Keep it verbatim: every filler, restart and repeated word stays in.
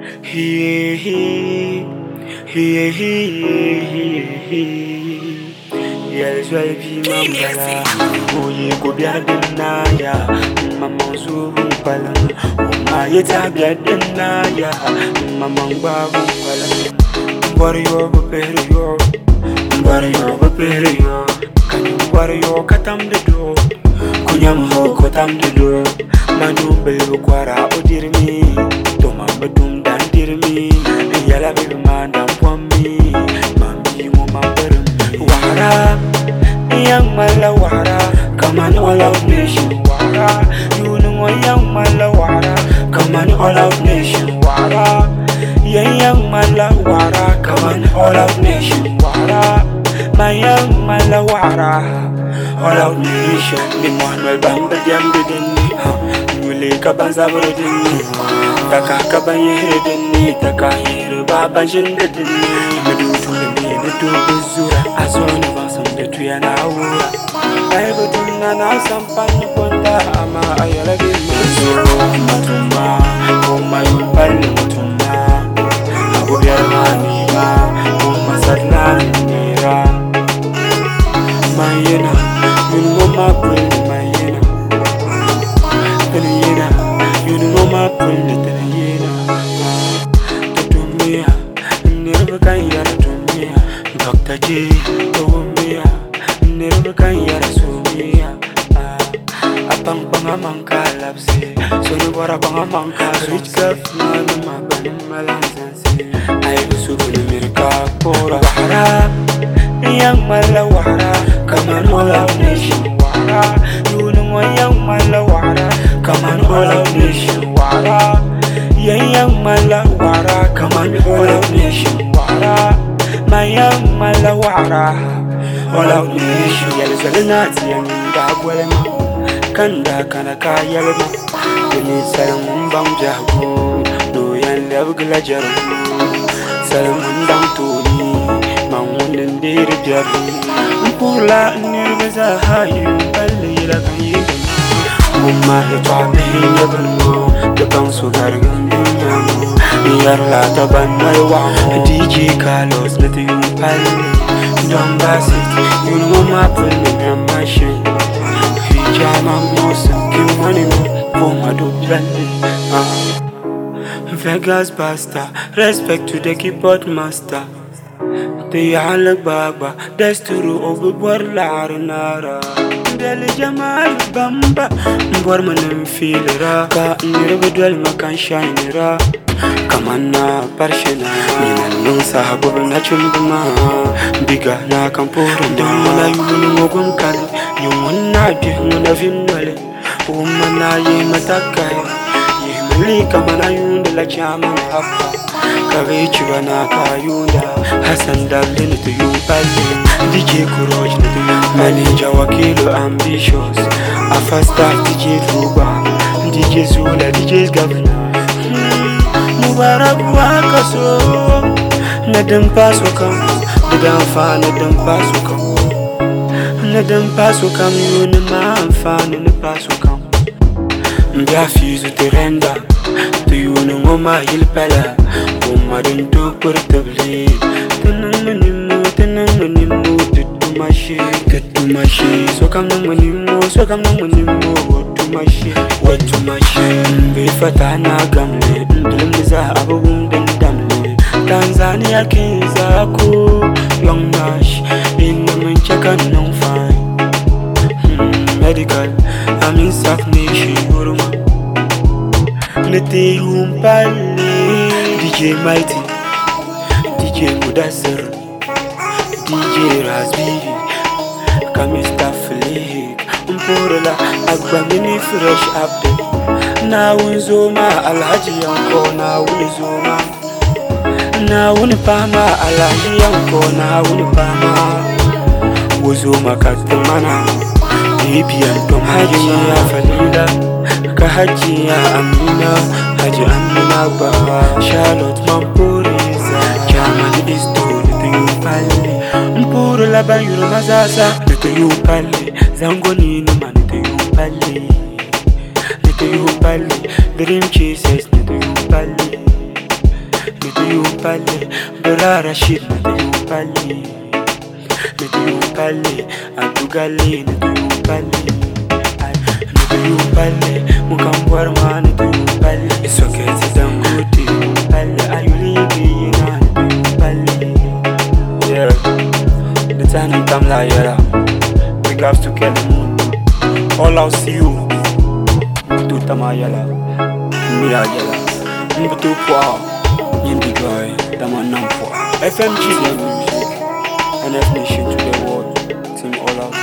He he he he he. Yes, well, be mambala. Oye go biadena ya. Mama zuru pala. Oma yeta biadena ya. Mama babu pala. Warrior beperio. Warrior beperio. Kanyu warrior katam de do. Kunyam ho katam de do. Manu belu kwara odirmi. Toma badum dan dirmi. Yala belu mandam kwami. Mami mo mamberum. Wara, young mala wara. Come on, all out nation wara. You know young mala wara. Come on, all out nation wara. Yeah, young mala wara. Come on, all out nation wara. My young mala wara. All out nation. The Manuel Bamba Jambi Dini. Mule Kabanza Brodini. Taka Kabanye Hedini. Taka Hiru Baba Jindini. Medu to the me, Medu Bizura. As one of us on the tree and hour. I go to Nana Sampani Ponda. Ama Ayala Bizura. Matuma. Oh my Pali Mutuma. Abuya Manima. Oh Masatna Nira. Mayena. You know my brain, Mayena. Penina. You know my brain, Penina. Tutumia. Never can hear to me. Doctor J, oh me, never can hear to me. A pang pang a manka lapse, so you were a pang a manka, rich girl, my balance. I was so good in America, poor Wara, young Mala Wara, come on, all our nation Wara, you know a young Mala Wara, come on, all our nation Wara, young Mala Wara, come on, all our nation Wara. My young mala wara, all out nation. Yelizalati and Dagwelema, Kanda Kanaka Yelema, Denis Salmon Bamjago, no yan level glajaru, Salmon down to me, Mamun and Diri Jaru, Pula Nirvaza Hayu, Palila Kayim, Mumma Hitabi, never know, the bounce of Gargan. Yarla Banwa, D J Carlos, nothing pali. Don't pass it, you know my problem, my shame. Hijama Mosa, give money, Poma do blending. Vegas Basta, respect to the keyboard master. The Alak Baba, Desturu over Borla. Deli Jamal Bamba, Borman and Filera, Nirabudel Makan Shinera. Kamana Parshina, Nina Nunsa Habu Natural Biga na Campora, Damala Yunogum Kali, you will not be one of him. Umana Yematakai, Yemali Kamanayun de la Chama Papa, Kavichivana Kayunda, Hassan Dublin to you, Pali, D J Kuroj, Manager Wakilo Ambitious, a fast start D J Ruba, D J Zula, D J's Governor. Mubarak wakaso, nadam paso kam, nadam fa nadam paso kam, nadam paso kam yun ma fa nadam paso kam. Mbya fizu terenda, tu yun ngoma hilpala, ngoma dun tu portabli. Tenang manimu, tenang manimu, tutu mashi, tutu mashi. So kam nang manimu, so kam nang manimu, tu mashi, tu mashi. Mbe fatana gamle. Ndlimza abum dendamle Tanzania kinzako Young Nash in the Manchaka no fine Medical I'm in South Nation Uruma Nete Humpale D J Mighty D J Mudassir D J Razbi Kamista Flick Mporola Agbamini fresh update Na unzoma alhaji yanko na unzoma Na unipama alhaji yanko na unipama Uzoma katamana Bibi yantom haji ya Falida Ka haji ya Amina Haji Amina ba Charlotte Mampuriza Chairman is to the Yupali Mpuru laba yuru mazasa Nito Yupali Zangoni numa nito Yupali Nito Yupali Dream chases Nito Yupali you pale, Dorara shit, you pale, you pale, Adugale, you pale, you pale, Mukambwar man, you pale, it's okay, it's done good, you pale, are you leaving, you pale, yeah, the time you come like yara, we got to kill him, all I'll see you, do tamayala, mira yala, mbutu kwa, yindi guy, tamanam for, F M G, and F Nation to the world, team all out.